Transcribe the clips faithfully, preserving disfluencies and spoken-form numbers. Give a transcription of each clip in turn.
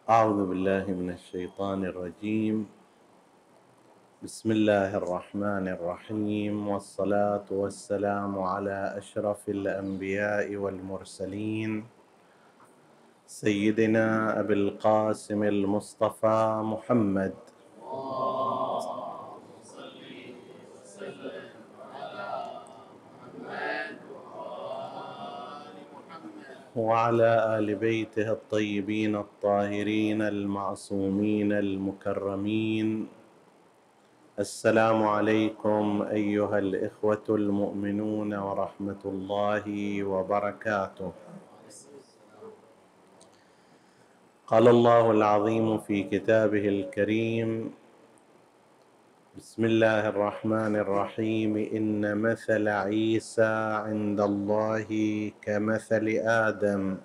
أعوذ بالله من الشيطان الرجيم. بسم الله الرحمن الرحيم، والصلاة والسلام على أشرف الأنبياء والمرسلين سيدنا أبي القاسم المصطفى محمد وعلى آل بيته الطيبين الطاهرين المعصومين المكرمين. السلام عليكم أيها الإخوة المؤمنون ورحمة الله وبركاته. قال الله العظيم في كتابه الكريم: بسم الله الرحمن الرحيم: إن مثل عيسى عند الله كمثل آدم،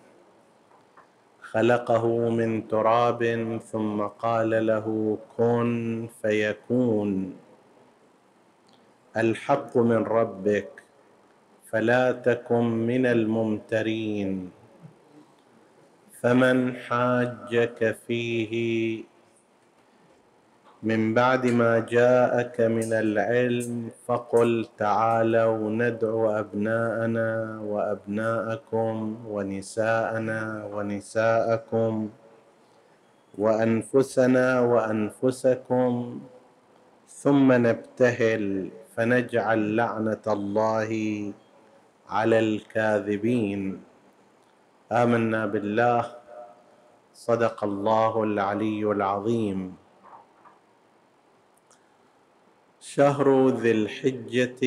خلقه من تراب ثم قال له كن فيكون. الحق من ربك فلا تكن من الممترين، فمن حاجك فيه من بعد ما جاءك من العلم فقل تعالوا ندعو أبناءنا وأبناءكم ونساءنا ونساءكم وأنفسنا وأنفسكم ثم نبتهل فنجعل لعنة الله على الكاذبين. آمنا بالله، صدق الله العلي العظيم. شهر ذي الحجة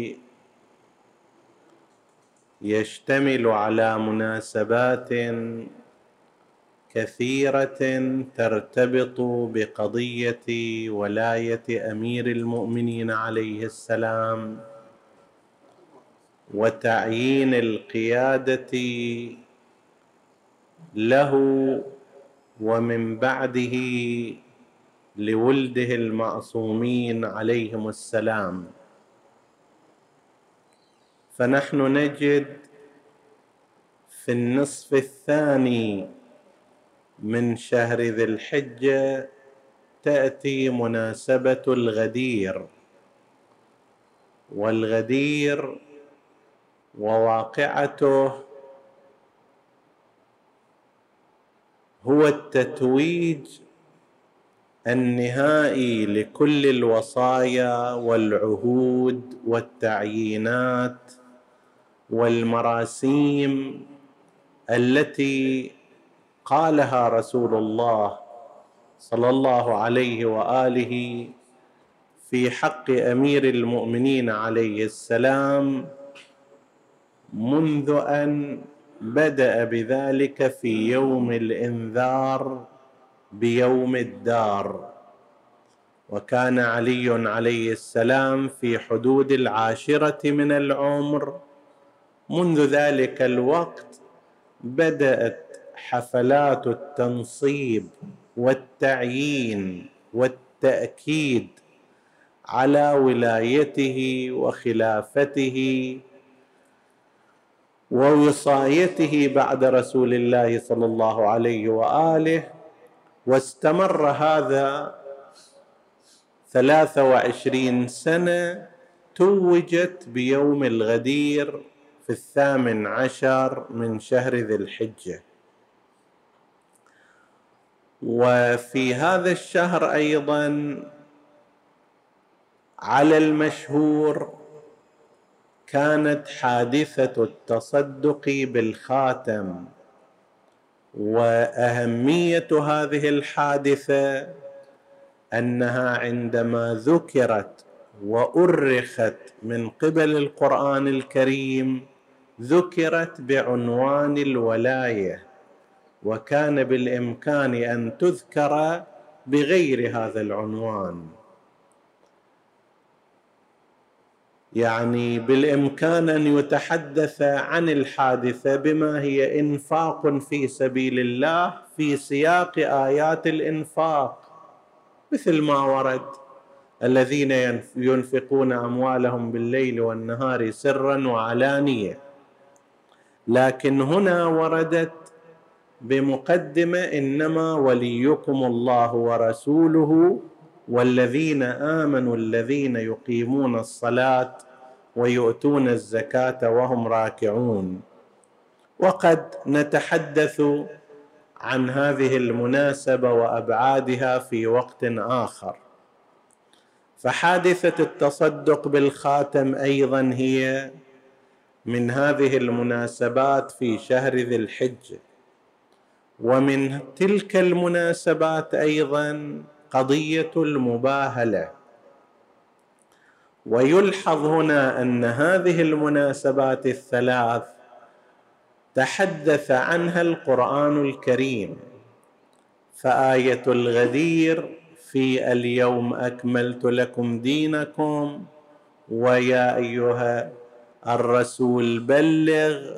يشتمل على مناسبات كثيرة ترتبط بقضية ولاية أمير المؤمنين عليه السلام وتعيين القيادة له ومن بعده لولده المعصومين عليهم السلام. فنحن نجد في النصف الثاني من شهر ذي الحجة تأتي مناسبة الغدير، والغدير وواقعته هو التتويج النهائي لكل الوصايا والعهود والتعيينات والمراسيم التي قالها رسول الله صلى الله عليه وآله في حق أمير المؤمنين عليه السلام منذ أن بدأ بذلك في يوم الإنذار بيوم الدار، وكان علي عليه السلام في حدود العاشرة من العمر. منذ ذلك الوقت بدأت حفلات التنصيب والتعيين والتأكيد على ولايته وخلافته ووصايته بعد رسول الله صلى الله عليه وآله، واستمر هذا ثلاثة وعشرين سنة. توجت بيوم الغدير في الثامن عشر من شهر ذي الحجة. وفي هذا الشهر أيضا على المشهور كانت حادثة التصدق بالخاتم، وأهمية هذه الحادثة أنها عندما ذكرت وأرخت من قبل القرآن الكريم ذكرت بعنوان الولاية، وكان بالإمكان أن تذكر بغير هذا العنوان. يعني بالإمكان أن يتحدث عن الحادثة بما هي إنفاق في سبيل الله في سياق آيات الإنفاق، مثل ما ورد: الذين ينفقون أموالهم بالليل والنهار سرا وعلانية. لكن هنا وردت بمقدمة: إنما وليكم الله ورسوله والذين آمنوا الذين يقيمون الصلاة ويؤتون الزكاة وهم راكعون. وقد نتحدث عن هذه المناسبة وأبعادها في وقت آخر. فحادثة التصدق بالخاتم أيضا هي من هذه المناسبات في شهر ذي الحجة. ومن تلك المناسبات أيضا قضية المباهلة. ويلحظ هنا أن هذه المناسبات الثلاث تحدث عنها القرآن الكريم. فآية الغدير في اليوم أكملت لكم دينكم، ويا أيها الرسول بلغ،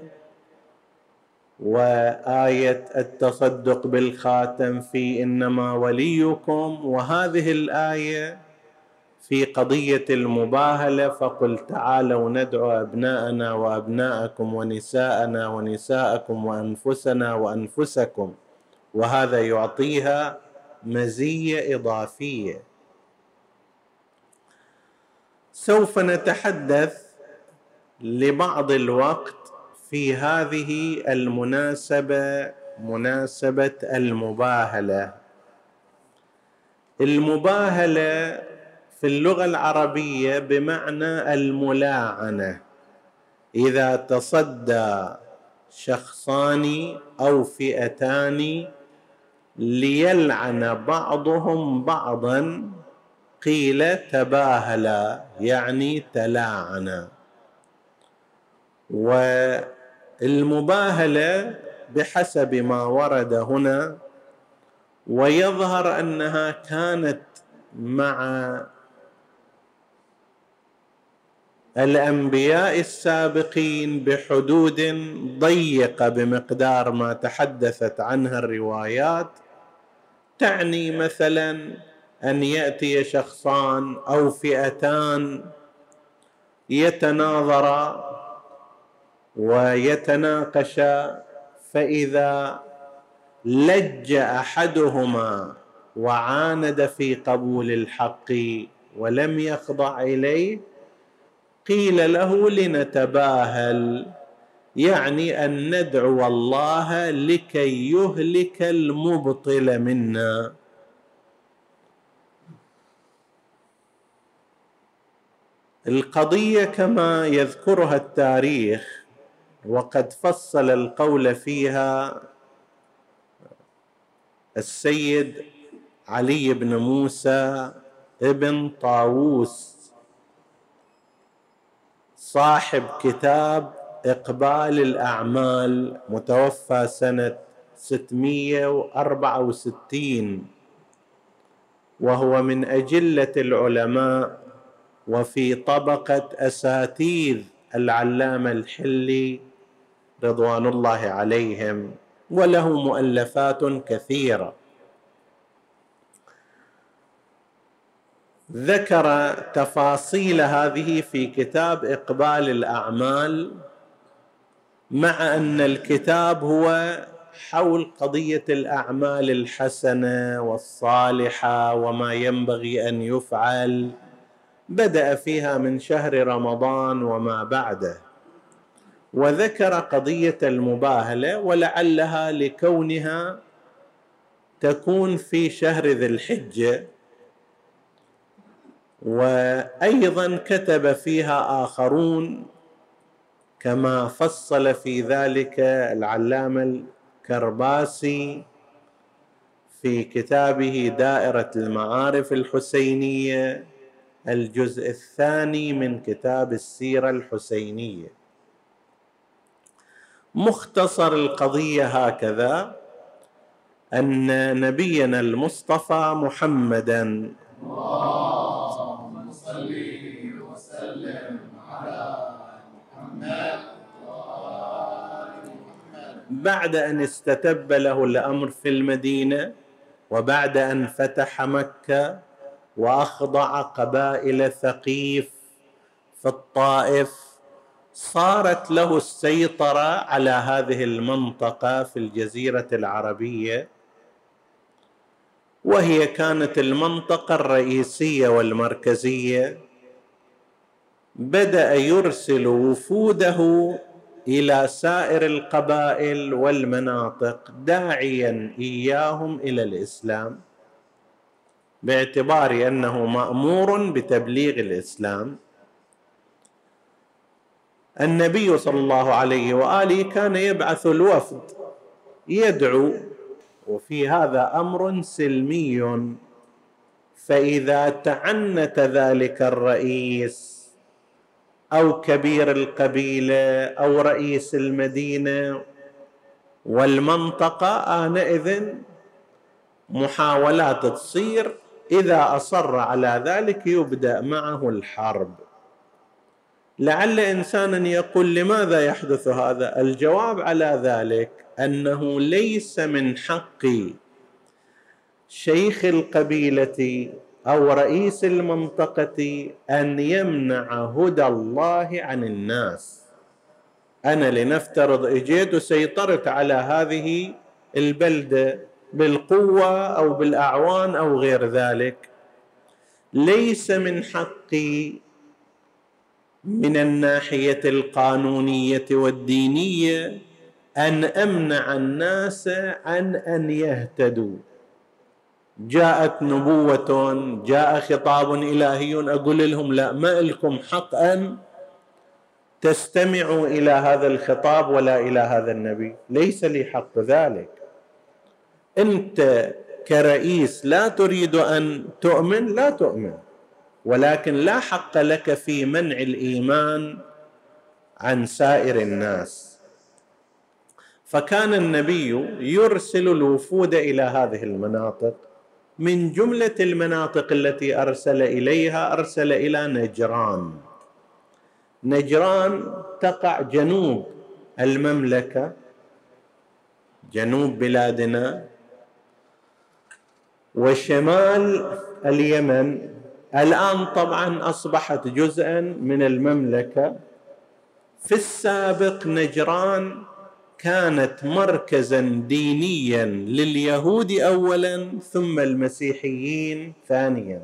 وآية التصدق بالخاتم في إنما وليكم، وهذه الآية في قضية المباهلة: فقل تعالوا ندعو أبناءنا وأبناءكم ونساءنا ونساءكم وأنفسنا وأنفسكم. وهذا يعطيها مزية إضافية. سوف نتحدث لبعض الوقت في هذه المناسبة، مناسبة المباهلة. المباهلة في اللغة العربية بمعنى الملاعنة. إذا تصدى شخصان أو فئتان ليلعن بعضهم بعضا قيل تباهلا، يعني تلاعنا. والمباهلة بحسب ما ورد هنا، ويظهر أنها كانت مع الأنبياء السابقين بحدود ضيقة بمقدار ما تحدثت عنها الروايات، تعني مثلا أن يأتي شخصان أو فئتان يتناظرا ويتناقشا، فإذا لج أحدهما وعاند في قبول الحق ولم يخضع إليه قيل له لنتباهل، يعني أن ندعو الله لكي يهلك المبطل منا. القضية كما يذكرها التاريخ، وقد فصل القول فيها السيد علي بن موسى ابن طاووس صاحب كتاب إقبال الأعمال، متوفى سنة ستمائة وأربعة وستين، وهو من أجلة العلماء وفي طبقة أساتذة العلامة الحلي رضوان الله عليهم، وله مؤلفات كثيرة. ذكر تفاصيل هذه في كتاب إقبال الأعمال، مع أن الكتاب هو حول قضية الأعمال الحسنة والصالحة وما ينبغي أن يفعل، بدأ فيها من شهر رمضان وما بعده. وذكر قضية المباهلة، ولعلها لكونها تكون في شهر ذي الحجة. وأيضا كتب فيها آخرون كما فصل في ذلك العلامة الكرباسي في كتابه دائرة المعارف الحسينية، الجزء الثاني من كتاب السيرة الحسينية. مختصر القضية هكذا: أن نبينا المصطفى محمدا اللهم صل وسلم على محمد بعد أن استتب له الأمر في المدينة، وبعد أن فتح مكة وأخضع قبائل ثقيف في الطائف، صارت له السيطرة على هذه المنطقة في الجزيرة العربية، وهي كانت المنطقة الرئيسية والمركزية. بدأ يرسل وفوده إلى سائر القبائل والمناطق داعيا إياهم إلى الإسلام، باعتبار أنه مأمور بتبليغ الإسلام. النبي صلى الله عليه وآله كان يبعث الوفد يدعو، وفي هذا أمر سلمي. فإذا تعنت ذلك الرئيس أو كبير القبيلة أو رئيس المدينة والمنطقة، آنئذ محاولات تصير، إذا أصر على ذلك يبدأ معه الحرب. لعل إنسانا يقول لماذا يحدث هذا؟ الجواب على ذلك أنه ليس من حق شيخ القبيلة أو رئيس المنطقة أن يمنع هدى الله عن الناس. أنا لنفترض إجيت وسيطرت على هذه البلدة بالقوة أو بالأعوان أو غير ذلك، ليس من حقي من الناحية القانونية والدينية أن أمنع الناس عن أن يهتدوا. جاءت نبوة، جاء خطاب إلهي، أقول لهم لا، ما لكم حق أن تستمعوا إلى هذا الخطاب ولا إلى هذا النبي، ليس لي حق ذلك. أنت كرئيس لا تريد أن تؤمن، لا تؤمن، ولكن لا حق لك في منع الإيمان عن سائر الناس. فكان النبي يرسل الوفود إلى هذه المناطق. من جملة المناطق التي أرسل إليها، أرسل إلى نجران. نجران تقع جنوب المملكة، جنوب بلادنا، وشمال اليمن. الآن طبعا أصبحت جزءا من المملكة. في السابق نجران كانت مركزا دينيا لليهود أولا ثم المسيحيين ثانيا،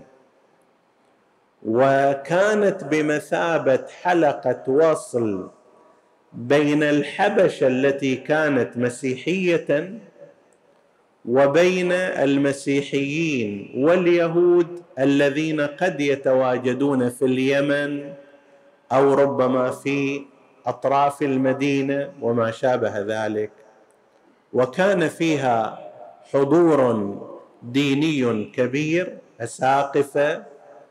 وكانت بمثابة حلقة وصل بين الحبشة التي كانت مسيحية وبين المسيحيين واليهود الذين قد يتواجدون في اليمن أو ربما في أطراف المدينة وما شابه ذلك. وكان فيها حضور ديني كبير، أساقفة،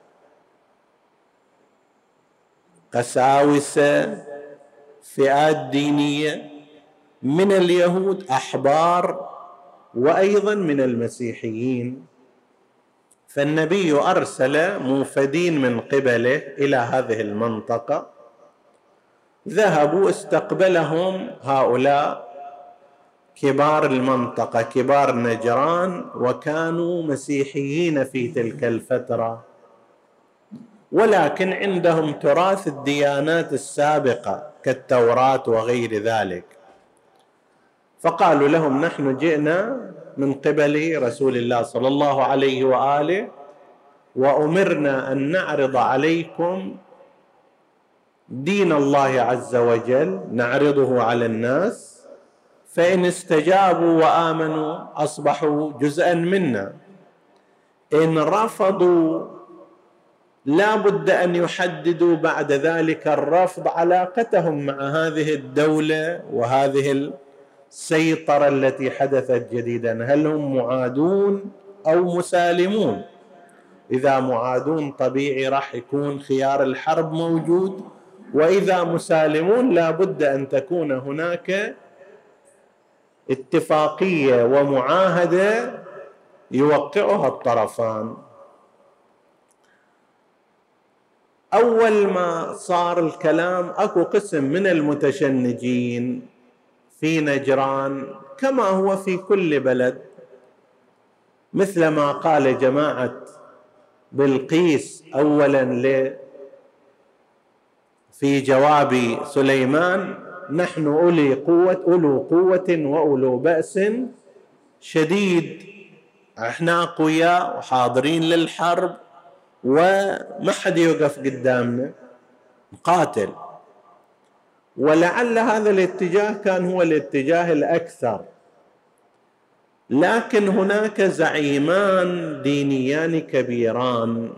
قساوسة، فئات دينية من اليهود، أحبار، وأيضا من المسيحيين. فالنبي أرسل موفدين من قبله إلى هذه المنطقة، ذهبوا استقبلهم هؤلاء كبار المنطقة، كبار نجران، وكانوا مسيحيين في تلك الفترة، ولكن عندهم تراث الديانات السابقة كالتوراة وغير ذلك. فقالوا لهم: نحن جئنا من قبل رسول الله صلى الله عليه وآله، وأمرنا أن نعرض عليكم دين الله عز وجل، نعرضه على الناس، فإن استجابوا وآمنوا أصبحوا جزءا منا، إن رفضوا لا بد أن يحددوا بعد ذلك الرفض علاقتهم مع هذه الدولة وهذه السيطرة التي حدثت جديدا، هل هم معادون أو مسالمون؟ إذا معادون طبيعي راح يكون خيار الحرب موجود، وإذا مسالمون لا بد أن تكون هناك اتفاقية ومعاهدة يوقعها الطرفان. أول ما صار الكلام أكو قسم من المتشنجين في نجران كما هو في كل بلد، مثل ما قال جماعة بلقيس أولا في جواب سليمان: نحن أولي قوة أولو قوة وأولو بأس شديد. احنا أقوياء وحاضرين للحرب وما حد يوقف قدامنا، نقاتل. ولعل هذا الاتجاه كان هو الاتجاه الأكثر، لكن هناك زعيمان دينيان كبيران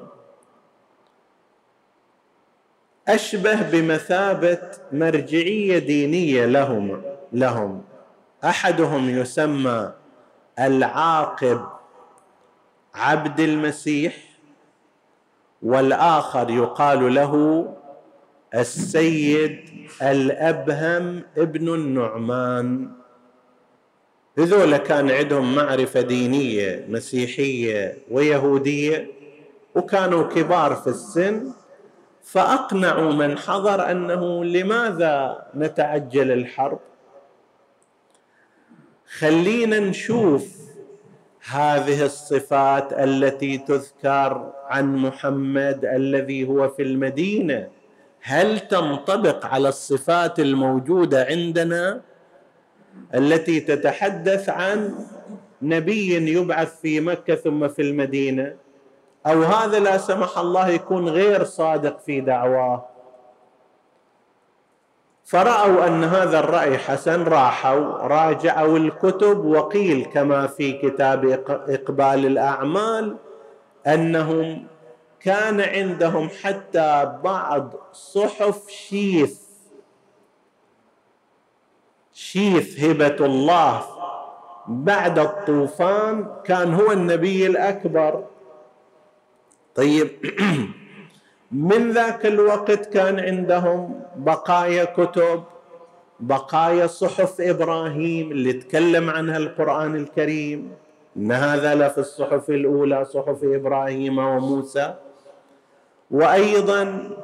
أشبه بمثابة مرجعية دينية لهم لهم أحدهم يسمى العاقب عبد المسيح، والآخر يقال له السيد الأبهم ابن النعمان. هذول كان عندهم معرفة دينية مسيحية ويهودية، وكانوا كبار في السن، فأقنعوا من حضر أنه لماذا نتعجل الحرب؟ خلينا نشوف هذه الصفات التي تذكر عن محمد الذي هو في المدينة، هل تنطبق على الصفات الموجودة عندنا التي تتحدث عن نبي يبعث في مكة ثم في المدينة، أو هذا لا سمح الله يكون غير صادق في دعواه؟ فرأوا أن هذا الرأي حسن، راحوا راجعوا الكتب، وقيل كما في كتاب إقبال الأعمال أنهم كان عندهم حتى بعض صحف شيث شيث هبة الله بعد الطوفان كان هو النبي الأكبر. طيب من ذاك الوقت كان عندهم بقايا كتب، بقايا صحف إبراهيم اللي تكلم عنها القرآن الكريم، إن هذا لفي الصحف الأولى صحف إبراهيم وموسى، وأيضا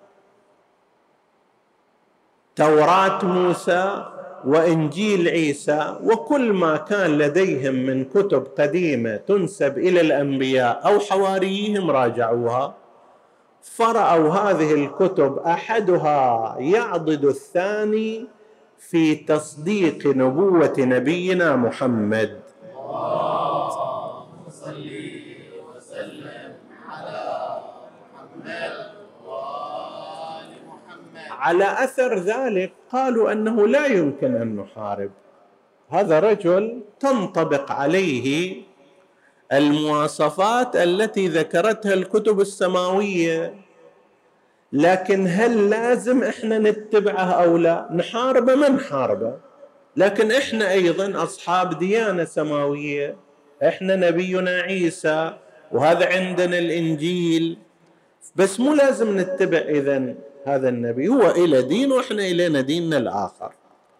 توراة موسى وإنجيل عيسى، وكل ما كان لديهم من كتب قديمة تنسب إلى الأنبياء أو حواريهم راجعوها، فرأوا هذه الكتب أحدها يعضد الثاني في تصديق نبوة نبينا محمد. اللهم صل وسلم على محمد وآل محمد. على أثر ذلك قالوا أنه لا يمكن أن نحارب هذا رجل تنطبق عليه المواصفات التي ذكرتها الكتب السماوية، لكن هل لازم إحنا نتبعه أو لا؟ نحاربه ما نحاربه، لكن إحنا أيضا أصحاب ديانة سماوية، إحنا نبينا عيسى وهذا عندنا الإنجيل، بس مو لازم نتبع إذن هذا النبي، هو إلى دين وإحنا إلينا ديننا الآخر.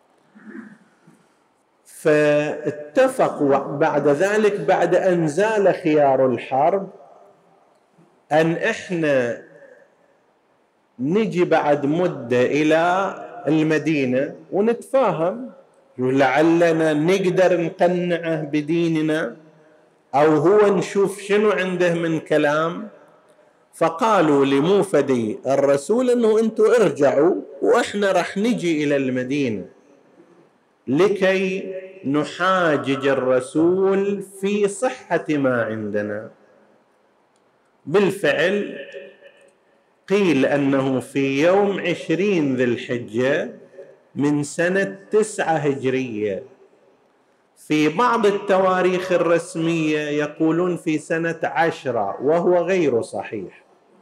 فاتفقوا بعد ذلك بعد أن زال خيار الحرب أن إحنا نجي بعد مدة إلى المدينة ونتفاهم، لعلنا نقدر نقنعه بديننا أو هو نشوف شنو عنده من كلام. فقالوا لموفدي الرسول أنه أنتوا ارجعوا وإحنا رح نجي إلى المدينة لكي نحاجج الرسول في صحة ما عندنا. بالفعل قيل أنه في يوم عشرين ذي الحجة من سنة تسعة هجرية، في بعض التواريخ الرسمية يقولون في سنة عشرة، وهو غير صحيح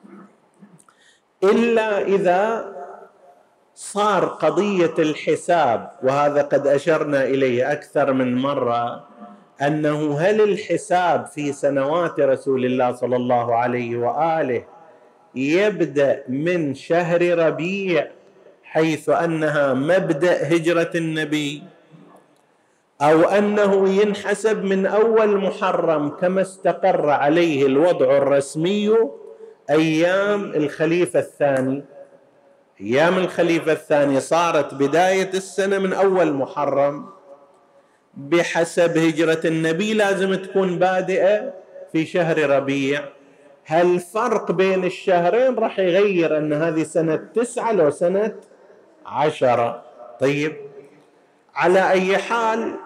إلا إذا صار قضية الحساب، وهذا قد أشرنا إليه أكثر من مرة، أنه هل الحساب في سنوات رسول الله صلى الله عليه وآله يبدأ من شهر ربيع حيث أنها مبدأ هجرة النبي، أو أنه ينحسب من أول محرم كما استقر عليه الوضع الرسمي أيام الخليفة الثاني. أيام الخليفة الثاني صارت بداية السنة من أول محرم، بحسب هجرة النبي لازم تكون بادئة في شهر ربيع، هالفرق بين الشهرين راح يغير أن هذه سنة تسعة لو سنة عشرة. طيب، على أي حال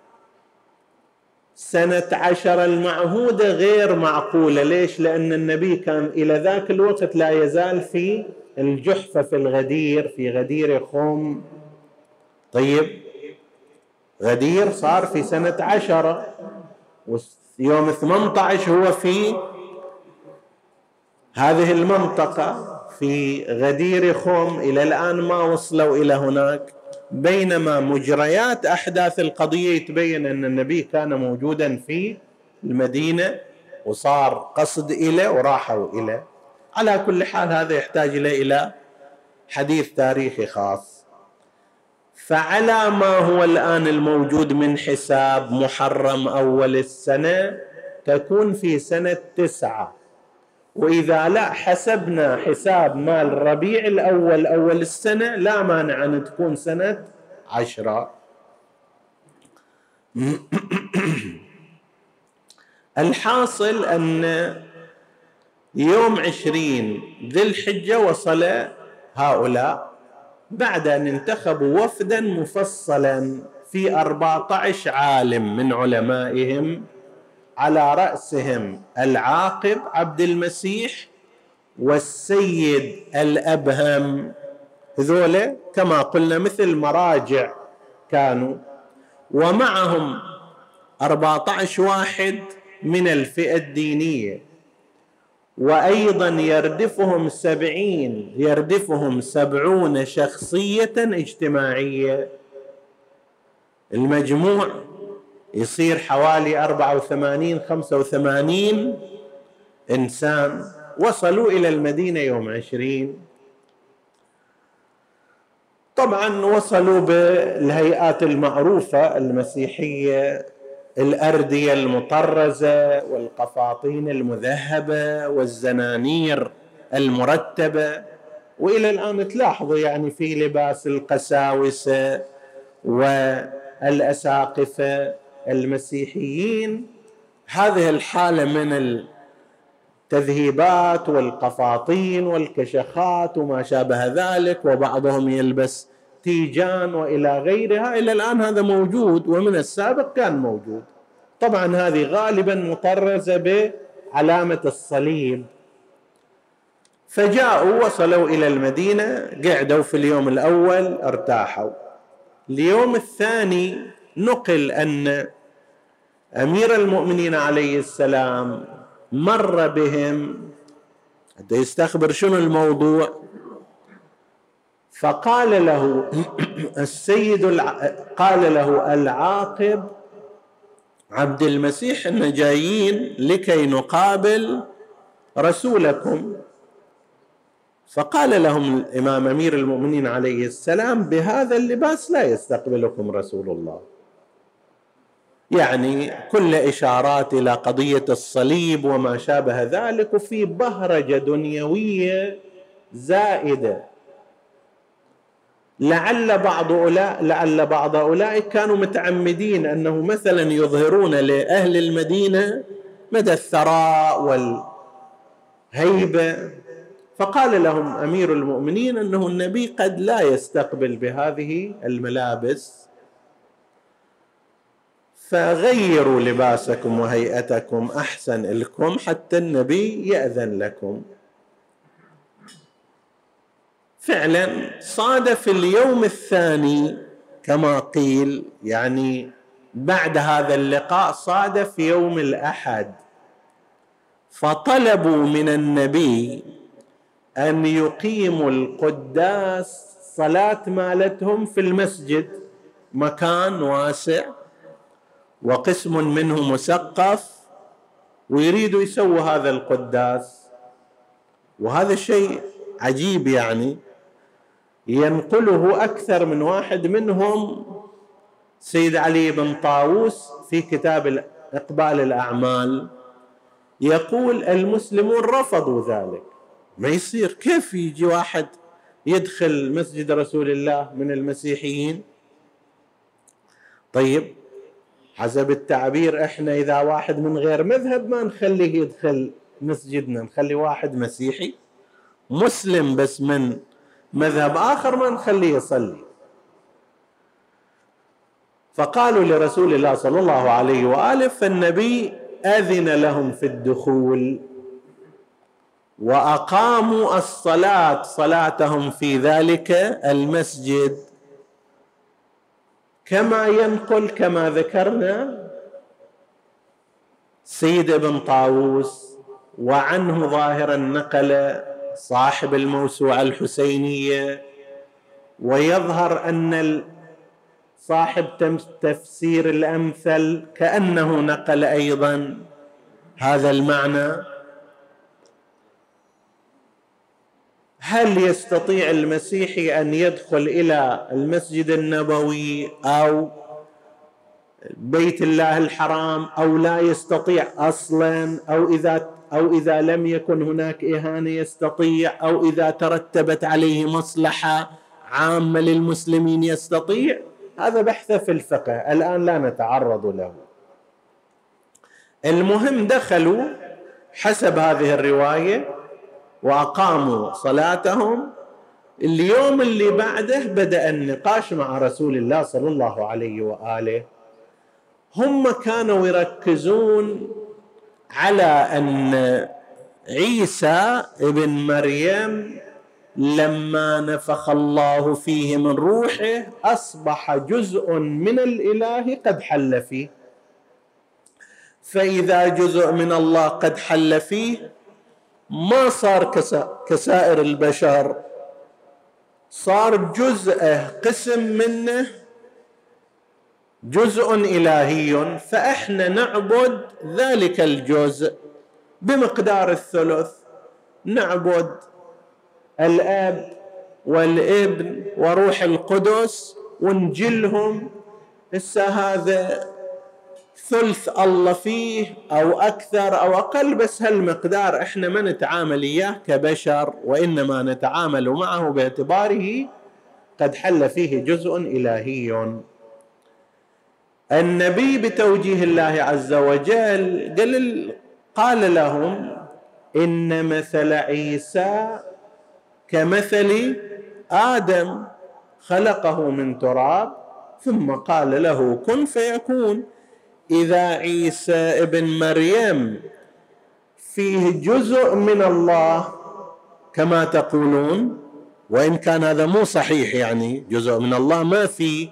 سنة عشرة المعهودة غير معقولة. ليش؟ لأن النبي كان إلى ذاك الوقت لا يزال في الجحفة في الغدير، في غدير خم. طيب، غدير صار في سنة عشرة، ويوم ثمانية عشر هو في هذه المنطقة في غدير خم. إلى الآن ما وصلوا إلى هناك، بينما مجريات أحداث القضية يتبين أن النبي كان موجودا في المدينة وصار قصد إليه وراحوا إليه. على كل حال هذا يحتاج إلى حديث تاريخي خاص. فعلى ما هو الآن الموجود من حساب محرم أول السنة تكون في سنة تسعة، وإذا لا حسبنا حساب مال ربيع الأول أول السنة لا مانع أن تكون سنة عشرة. الحاصل أن يوم عشرين ذي الحجة وصل هؤلاء بعد أن انتخبوا وفدا مفصلا في أربعة عشر عالم من علمائهم، على رأسهم العاقب عبد المسيح والسيد الأبهم. هذول كما قلنا مثل مراجع كانوا، ومعهم أربعة عشر واحد من الفئة الدينية، وأيضا يردفهم سبعين يردفهم سبعون شخصية اجتماعية. المجموع يصير حوالي أربعة وثمانين خمسة وثمانين إنسان وصلوا إلى المدينة يوم عشرين. طبعا وصلوا بالهيئات المعروفة المسيحية، الأردية المطرزة والقفاطين المذهبة والزنانير المرتبة، وإلى الآن تلاحظوا يعني في لباس القساوسة والأساقفة المسيحيين هذه الحالة من التذهيبات والقفاطين والكشخات وما شابه ذلك، وبعضهم يلبس تيجان وإلى غيرها. إلى الآن هذا موجود، ومن السابق كان موجود. طبعا هذه غالبا مطرزة بعلامة الصليب. فجاءوا وصلوا إلى المدينة، قعدوا في اليوم الأول ارتاحوا. اليوم الثاني نقل أن أمير المؤمنين عليه السلام مر بهم حتى يستخبر شنو الموضوع، فقال له السيد الع... قال له العاقب عبد المسيح إن جايين لكي نقابل رسولكم. فقال لهم الإمام أمير المؤمنين عليه السلام بهذا اللباس لا يستقبلكم رسول الله. يعني كل إشارات إلى قضية الصليب وما شابه ذلك، وفي بهرجة دنيوية زائدة. لعل بعض أولئك لعل بعض أولئك كانوا متعمدين أنه مثلا يظهرون لأهل المدينة مدى الثراء والهيبة. فقال لهم أمير المؤمنين أنه النبي قد لا يستقبل بهذه الملابس، فغيروا لباسكم وهيئتكم أحسن لكم حتى النبي يأذن لكم. فعلا صادف اليوم الثاني كما قيل، يعني بعد هذا اللقاء صادف يوم الأحد، فطلبوا من النبي أن يقيموا القداس صلاة مالتهم في المسجد، مكان واسع وقسم منه مسقف، ويريدوا يسووا هذا القداس. وهذا الشيء عجيب، يعني ينقله أكثر من واحد منهم سيد علي بن طاووس في كتاب إقبال الأعمال، يقول المسلمون رفضوا ذلك. ما يصير، كيف يجي واحد يدخل مسجد رسول الله من المسيحيين؟ طيب حسب التعبير احنا إذا واحد من غير مذهب ما نخليه يدخل مسجدنا نخلي واحد مسيحي مسلم بس من مذهب آخر ما نخليه يصلي. فقالوا لرسول الله صلى الله عليه وآله، فالنبي أذن لهم في الدخول وأقاموا الصلاة صلاتهم في ذلك المسجد، كما ينقل كما ذكرنا سيد ابن طاووس، وعنه ظاهرا نقل صاحب الموسوعة الحسينية، ويظهر أن صاحب تفسير الأمثل كأنه نقل أيضا هذا المعنى. هل يستطيع المسيحي أن يدخل إلى المسجد النبوي أو بيت الله الحرام أو لا يستطيع أصلا، أو إذا أو إذا لم يكن هناك إهانة يستطيع، أو إذا ترتبت عليه مصلحة عامة للمسلمين يستطيع؟ هذا بحث في الفقه الآن لا نتعرض له. المهم دخلوا حسب هذه الرواية وأقاموا صلاتهم. اليوم اللي بعده بدأ النقاش مع رسول الله صلى الله عليه وآله. هم كانوا يركزون على أن عيسى ابن مريم لما نفخ الله فيه من روحه أصبح جزء من الإله قد حل فيه، فإذا جزء من الله قد حل فيه ما صار كسائر البشر، صار جزء قسم منه جزء إلهي، فإحنا نعبد ذلك الجزء بمقدار الثلث، نعبد الآب والابن وروح القدس ونجلهم. هسه هذا ثلث الله فيه أو أكثر أو أقل، بس هالمقدار إحنا ما نتعامل إياه كبشر، وإنما نتعامل معه باعتباره قد حل فيه جزء إلهي. النبي بتوجيه الله عز وجل قال, قال لهم إن مثل عيسى كمثل آدم خلقه من تراب ثم قال له كن فيكون. إذا عيسى ابن مريم فيه جزء من الله كما تقولون، وإن كان هذا مو صحيح، يعني جزء من الله ما فيه،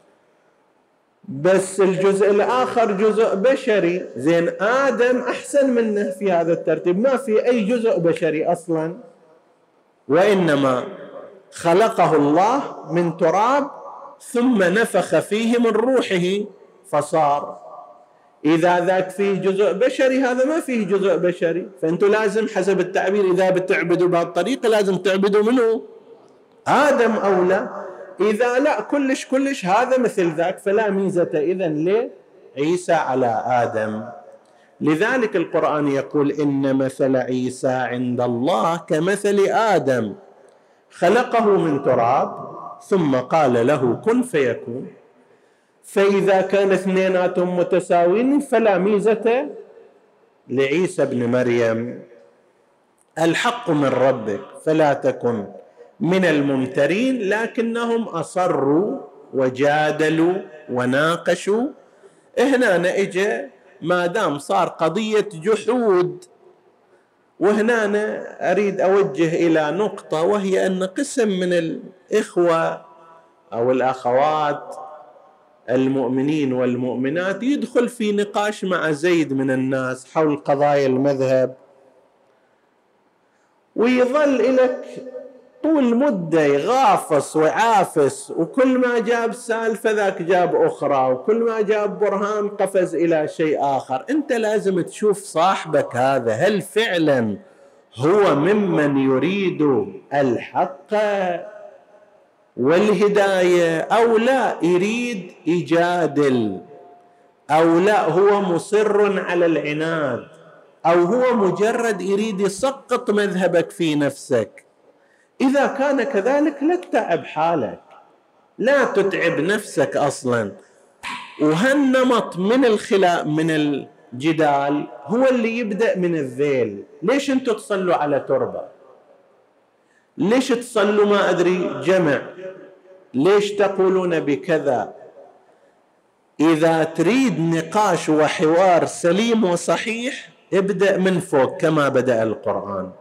بس الجزء الآخر جزء بشري. زين آدم أحسن منه في هذا الترتيب، ما في أي جزء بشري أصلا، وإنما خلقه الله من تراب ثم نفخ فيه من روحه فصار. إذا ذاك فيه جزء بشري هذا ما فيه جزء بشري، فأنتوا لازم حسب التعبير إذا بتعبدوا بهالطريقة لازم تعبدوا منه آدم أو لا. إذا لا كلش كلش هذا مثل ذاك، فلا ميزة إذن لعيسى على آدم. لذلك القرآن يقول إن مثل عيسى عند الله كمثل آدم خلقه من تراب ثم قال له كن فيكون. فإذا كان اثنيناتهم متساوين فلا ميزة لعيسى ابن مريم. الحق من ربك فلا تكن من الممترين، لكنهم أصروا وجادلوا وناقشوا. هنا اجى ما دام صار قضية جحود، وهنا أنا أريد أوجه إلى نقطة، وهي أن قسم من الإخوة أو الأخوات المؤمنين والمؤمنات يدخل في نقاش مع زيد من الناس حول قضايا المذهب، ويظل لك طول مدة يغافص ويعافس، وكل ما جاب سالفة ذاك جاب أخرى، وكل ما جاب برهان قفز إلى شيء آخر. أنت لازم تشوف صاحبك هذا هل فعلا هو ممن يريد الحق والهداية أو لا يريد يجادل، أو لا هو مصر على العناد، أو هو مجرد يريد يسقط مذهبك في نفسك. إذا كان كذلك لا تتعب حالك، لا تتعب نفسك أصلا. وهالنمط من الخلاف من جدال هو اللي يبدأ من الذيل. ليش أنتم تصلوا على تربة؟ ليش تصلوا ما أدري جمع؟ ليش تقولون بكذا؟ إذا تريد نقاش وحوار سليم وصحيح ابدأ من فوق كما بدأ القرآن.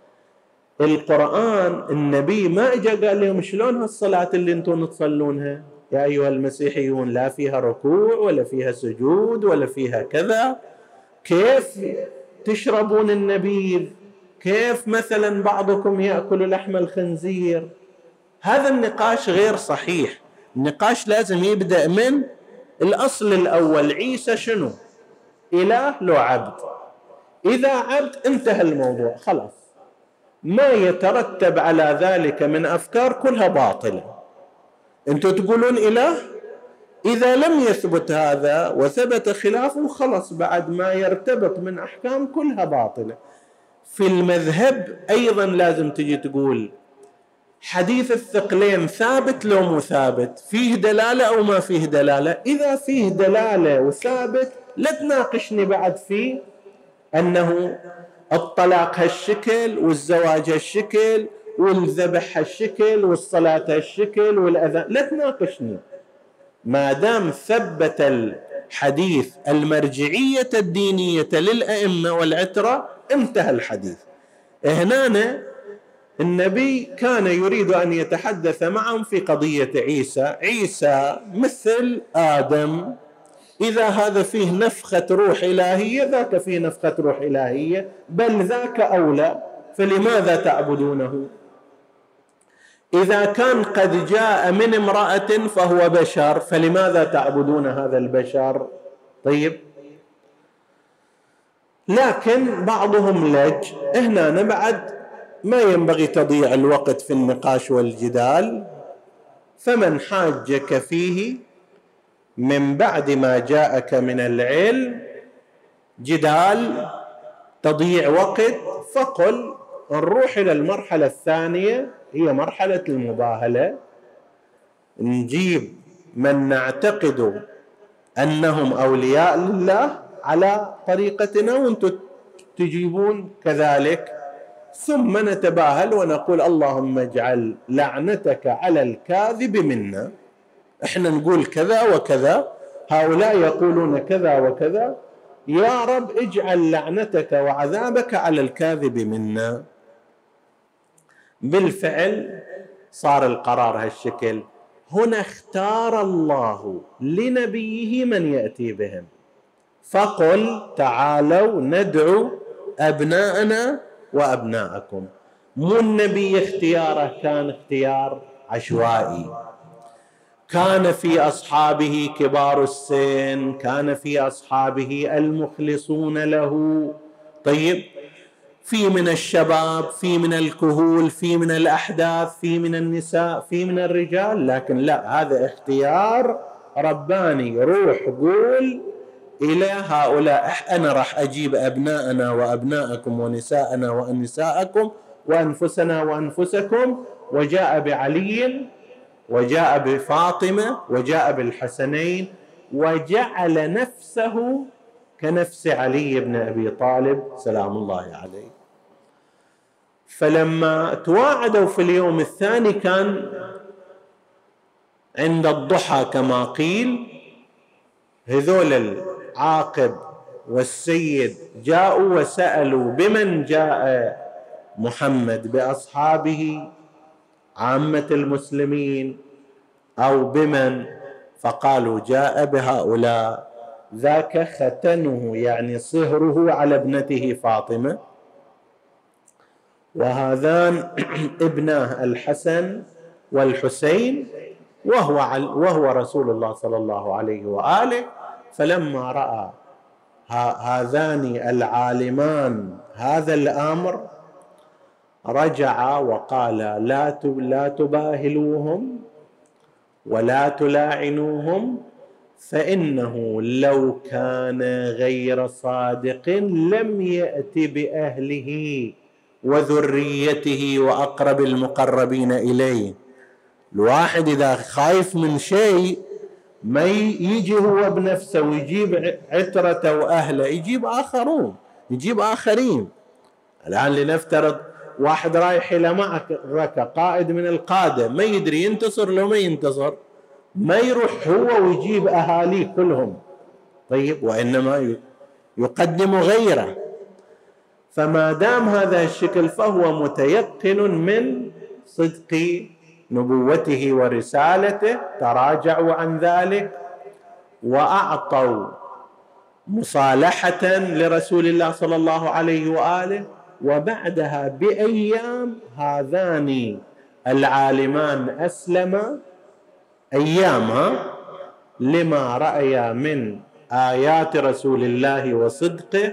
القرآن النبي ما اجى قال لهم شلون هالصلاة اللي انتم تصلونها يا أيها المسيحيون لا فيها ركوع ولا فيها سجود ولا فيها كذا، كيف تشربون النبيذ، كيف مثلا بعضكم يأكل لحم الخنزير. هذا النقاش غير صحيح. النقاش لازم يبدأ من الأصل الأول، عيسى شنو؟ إله لو عبد؟ إذا عبد انتهى الموضوع خلاص، ما يترتب على ذلك من أفكار كلها باطلة. أنتم تقولون إله، إذا لم يثبت هذا وثبت خلافه خلاص بعد ما يرتبط من أحكام كلها باطلة. في المذهب أيضا لازم تجي تقول حديث الثقلين ثابت لو مو ثابت، فيه دلالة أو ما فيه دلالة. إذا فيه دلالة وثابت لا تناقشني بعد فيه أنه الطلاق هالشكل والزواج هالشكل والذبح هالشكل والصلاة هالشكل والأذان، لا تناقشني. ما دام ثبت الحديث المرجعية الدينية للأئمة والعترة انتهى الحديث. هنا النبي كان يريد أن يتحدث معهم في قضية عيسى. عيسى مثل آدم، إذا هذا فيه نفخة روح إلهية ذاك فيه نفخة روح إلهية، بل ذاك أولى، فلماذا تعبدونه؟ إذا كان قد جاء من امرأة فهو بشر، فلماذا تعبدون هذا البشر؟ طيب، لكن بعضهم لج. هنا نبعد ما ينبغي تضيع الوقت في النقاش والجدال. فمن حاجك فيه من بعد ما جاءك من العلم جدال تضيع وقت، فقل نروح إلى المرحلة الثانية، هي مرحلة المباهلة. نجيب من نعتقد أنهم أولياء لله على طريقتنا وانتم تجيبون كذلك، ثم نتباهل ونقول اللهم اجعل لعنتك على الكاذب منا. احنا نقول كذا وكذا، هؤلاء يقولون كذا وكذا، يا رب اجعل لعنتك وعذابك على الكاذب منا. بالفعل صار القرار هالشكل. هنا اختار الله لنبيه من يأتي بهم، فقل تعالوا ندعو أبناءنا وأبناءكم. مو النبي اختياره كان اختيار عشوائي. كان في أصحابه كبار السن، كان في أصحابه المخلصون له. طيب، في من الشباب، في من الكهول، في من الأحداث، في من النساء، في من الرجال، لكن لا، هذا اختيار رباني. روح قول إلى هؤلاء أنا راح أجيب أبناءنا وأبناءكم ونساءنا ونساءكم وأنفسنا وأنفسكم. وجاء بعلي وجاء بفاطمة وجاء بالحسنين، وجعل نفسه كنفس علي بن أبي طالب سلام الله عليه. فلما تواعدوا في اليوم الثاني كان عند الضحى كما قيل، هذول العاقب والسيد جاءوا وسألوا بمن جاء محمد، بأصحابه عامة المسلمين أو بمن؟ فقالوا جاء بهؤلاء. ذاك ختنه يعني صهره على ابنته فاطمة، وهذان ابناه الحسن والحسين، وهو, وهو رسول الله صلى الله عليه وآله. فلما رأى هذان العالمان هذا الأمر رجع وقال لا تباهلوهم ولا تلاعنوهم، فإنه لو كان غير صادق لم يأت بأهله وذريته وأقرب المقربين إليه. الواحد إذا خايف من شيء ما يجي هو بنفسه ويجيب عترته وأهله، يجيب آخرون، يجيب آخرين. الآن لنفترض واحد رايح إلى معركة، قائد من القادة، ما يدري ينتصر لو ما ينتصر، ما يروح هو ويجيب أهاليه كلهم، طيب، وإنما يقدم غيره. فما دام هذا الشكل فهو متيقن من صدق نبوته ورسالته، تراجعوا عن ذلك وأعطوا مصالحة لرسول الله صلى الله عليه وآله. وبعدها بأيام هذان العالمان أسلما، أيامها، لما رأيا من آيات رسول الله وصدقه.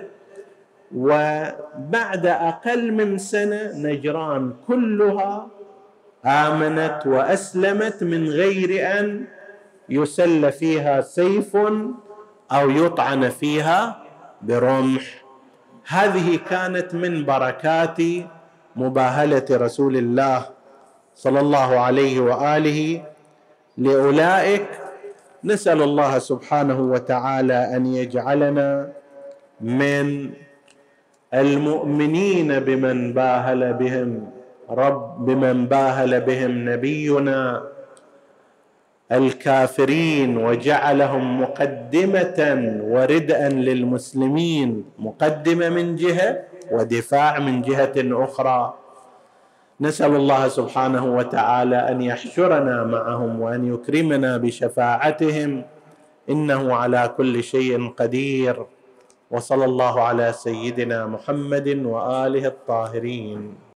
وبعد أقل من سنة نجران كلها آمنت وأسلمت من غير أن يسل فيها سيف أو يطعن فيها برمح. هذه كانت من بركات مباهلة رسول الله صلى الله عليه وآله لأولئك. نسأل الله سبحانه وتعالى أن يجعلنا من المؤمنين بمن باهل بهم رب بمن باهل بهم نبينا الكافرين، وجعلهم مقدمة وردءا للمسلمين، مقدمة من جهة ودفاع من جهة أخرى. نسأل الله سبحانه وتعالى أن يحشرنا معهم وأن يكرمنا بشفاعتهم، إنه على كل شيء قدير. وصلى الله على سيدنا محمد وآله الطاهرين.